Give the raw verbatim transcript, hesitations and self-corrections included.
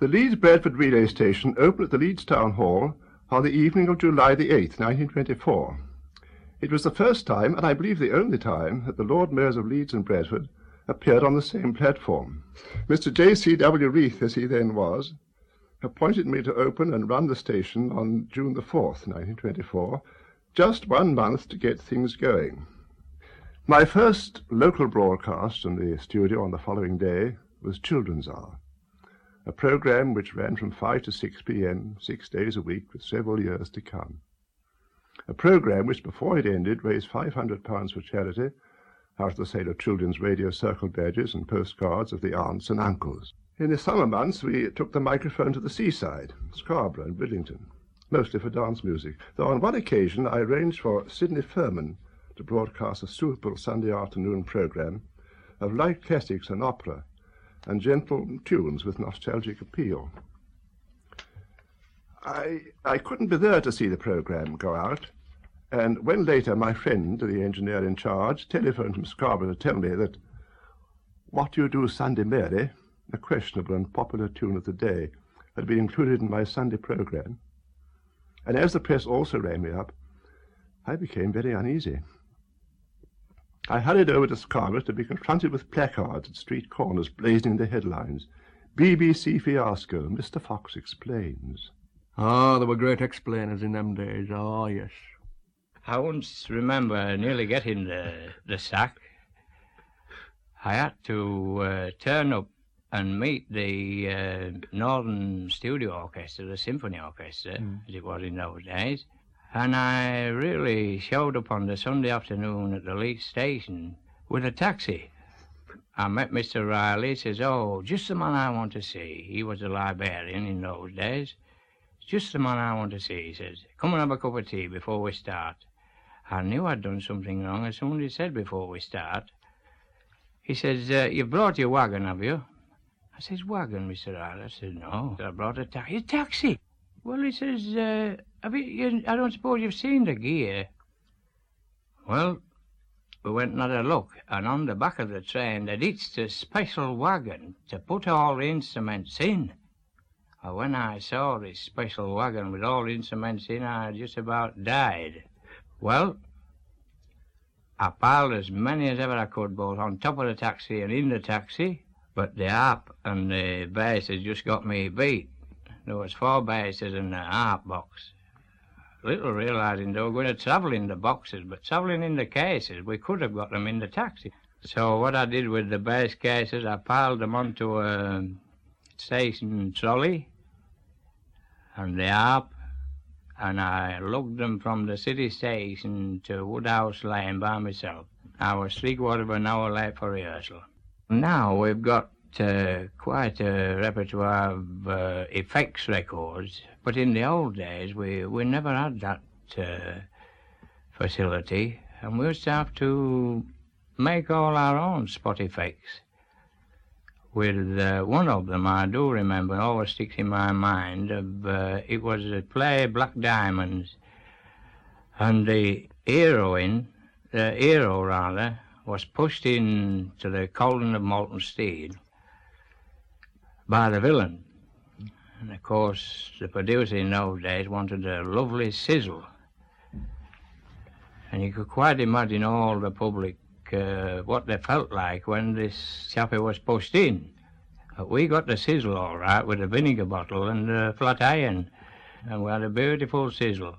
The Leeds-Bradford relay station opened at the Leeds Town Hall on the evening of July the eighth, nineteen twenty-four. It was the first time, and I believe the only time, that the Lord Mayors of Leeds and Bradford appeared on the same platform. Mister J C W Reith, as he then was, appointed me to open and run the station on June the fourth, nineteen twenty-four, just one month to get things going. My first local broadcast in the studio on the following day was Children's Hour, a program which ran from five to six p m, six days a week for several years to come. A program which, before it ended, raised five hundred pounds for charity out of the sale of children's radio circle badges and postcards of the aunts and uncles. In the summer months, we took the microphone to the seaside, Scarborough and Bridlington, mostly for dance music, though on one occasion I arranged for Sidney Furman to broadcast a suitable Sunday afternoon program of light classics and opera and gentle tunes with nostalgic appeal. I, I couldn't be there to see the program go out, and when later my friend, the engineer in charge, telephoned from Scarborough to tell me that What You Do Sunday Mary, a questionable and popular tune of the day, had been included in my Sunday program, and as the press also rang me up, I became very uneasy. I hurried over to Scarborough to be confronted with placards at street corners blazoning the headlines. B B C fiasco, Mister Fox explains. Ah, there were great explainers in them days, oh yes. I once remember nearly getting the, the sack. I had to uh, turn up and meet the uh, Northern Studio Orchestra, the Symphony Orchestra, mm. as it was in those days. And I really showed up on the Sunday afternoon at the Leeds station with a taxi. I met Mister Riley. He says, oh, just the man I want to see. He was a librarian in those days. Just the man I want to see, he says. Come and have a cup of tea before we start. I knew I'd done something wrong as soon as he said before we start. He says, uh, you've brought your wagon, have you? I says, wagon, Mister Riley? I said, no. I brought a taxi. A taxi? Well, he says, uh, have you, you, I don't suppose you've seen the gear. Well, we went and had a look, and on the back of the train, they'd hitched a special wagon to put all the instruments in. And when I saw this special wagon with all the instruments in, I just about died. Well, I piled as many as ever I could, both on top of the taxi and in the taxi, but the harp and the bass had just got me beat. There was four basses in the harp box. Little realising they were going to travel in the boxes, but travelling in the cases, we could have got them in the taxi. So what I did with the bass cases, I piled them onto a station trolley and the harp, and I lugged them from the city station to Woodhouse Lane by myself. I was three quarters of an hour late for rehearsal. Now we've got uh, quite a repertoire of uh, effects records, but in the old days we, we never had that uh, facility, and we used to have to make all our own spot effects. With uh, one of them I do remember, always sticks in my mind, of, uh, it was a play Black Diamonds, and the heroine, the hero rather, was pushed into the cauldron of molten steel by the villain. And of course the producer in those days wanted a lovely sizzle, and you could quite imagine all the public Uh, what they felt like when this chappie was pushed in. But we got the sizzle all right with a vinegar bottle and a flat iron, and we had a beautiful sizzle.